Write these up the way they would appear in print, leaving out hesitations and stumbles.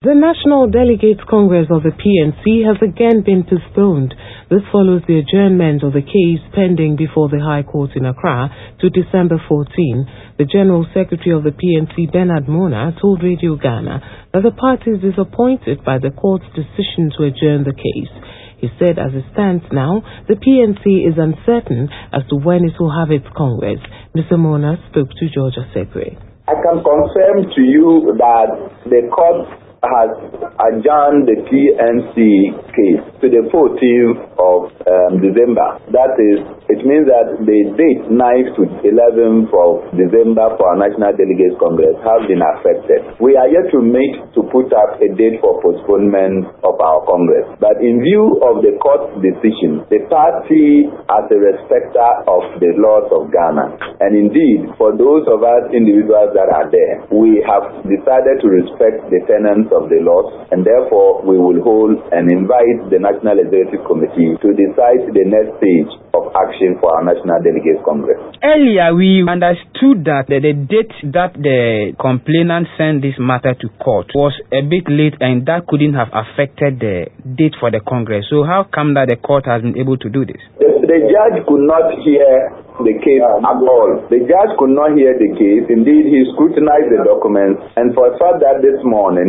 The National Delegates Congress of the PNC has again been postponed. This follows the adjournment of the case pending before the High Court in Accra to December 14. The General Secretary of the PNC, Bernard Mona, told Radio Ghana that the party is disappointed by the court's decision to adjourn the case. He said as it stands now, the PNC is uncertain as to when it will have its Congress. Mr. Mona spoke to George Asekwe. I can confirm to you that the court has adjourned the PNC case to the 14th of December. That is, it means that the date 9th to 11th of December for our National Delegates Congress have been affected. We are yet to meet to put up a date for postponement of our Congress. But in view of the court's decision, the party as a respecter of the laws of Ghana, and indeed for those of us individuals that are there, we have decided to respect the tenets of the laws, and therefore we will hold and invite the National Executive Committee to decide the next stage of action for our National Delegates Congress. Earlier, we understood that the date that the complainant sent this matter to court was a bit late, and that couldn't have affected the date for the Congress. So how come that the court has been able to do this? The judge could not hear the case at all. The judge could not hear the case. Indeed, he scrutinized the documents, and for a fact that this morning,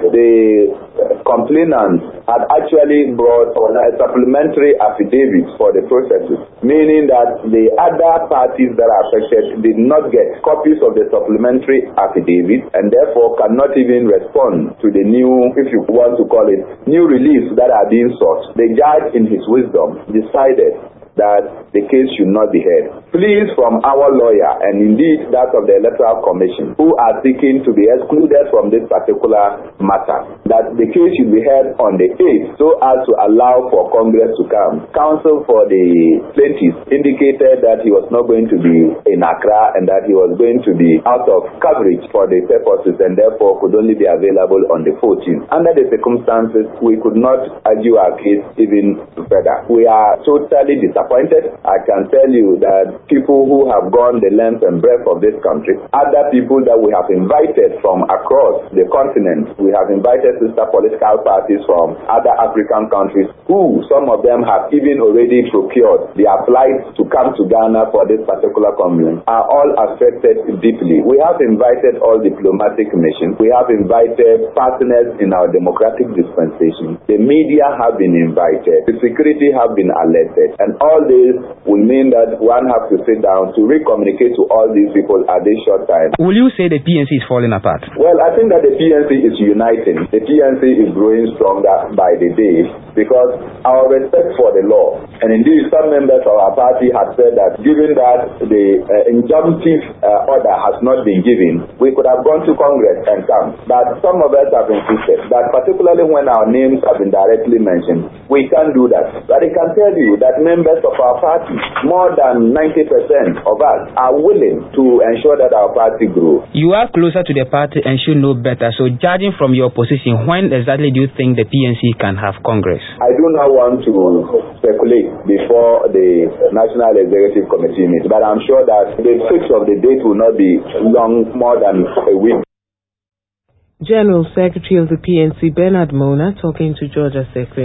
the complainant had actually brought a supplementary affidavit for the processes, meaning that the other parties that are affected did not get copies of the supplementary affidavit and therefore cannot even respond to the new, if you want to call it, new reliefs that are being sought. The judge, in his wisdom, decided that the case should not be heard. Please, from our lawyer and indeed that of the Electoral Commission, who are seeking to be excluded from this particular matter, that the case should be heard on the 8th so as to allow for Congress to come. Counsel for the plaintiffs indicated that he was not going to be in Accra and that he was going to be out of coverage for the purposes and therefore could only be available on the 14th. Under the circumstances, we could not argue our case even further. We are totally disappointed. I can tell you that people who have gone the length and breadth of this country, other people that we have invited from across the continent, we have invited sister political parties from other African countries who, some of them have even already procured their flights to come to Ghana for this particular conference, are all affected deeply. We have invited all diplomatic missions. We have invited partners in our democratic dispensation. The media have been invited. The security have been alerted. And all this will mean that one has to sit down to re-communicate to all these people at this short time. Will you say the PNC is falling apart? Well, I think that the PNC is uniting. The PNC is growing stronger by the day because our respect for the law, and indeed some members of our party have said that given that the injunctive order has not been given, we could have gone to Congress and come. But some of us have insisted that particularly when our names have been directly mentioned, we can't do that. But I can tell you that members of our party, more than 90% of us, are willing to ensure that our party grows. You are closer to the party and should know better. So judging from your position, when exactly do you think the PNC can have Congress? I do not want to speculate before the National Executive Committee meets, but I'm sure that the fix of the date will not be long more than a week. General Secretary of the PNC, Bernard Mona, talking to George Asekwe.